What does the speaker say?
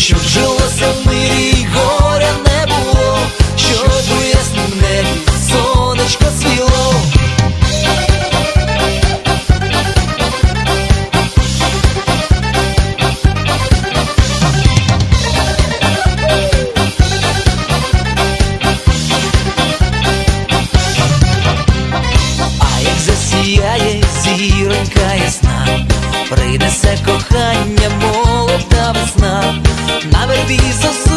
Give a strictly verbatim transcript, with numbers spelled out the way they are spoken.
щоб жилося в мирі й горя не було, щоб у яснім небі сонечко свіло. А як засіяє зіронька ясна, принесе кохання молода весна, на вербі зос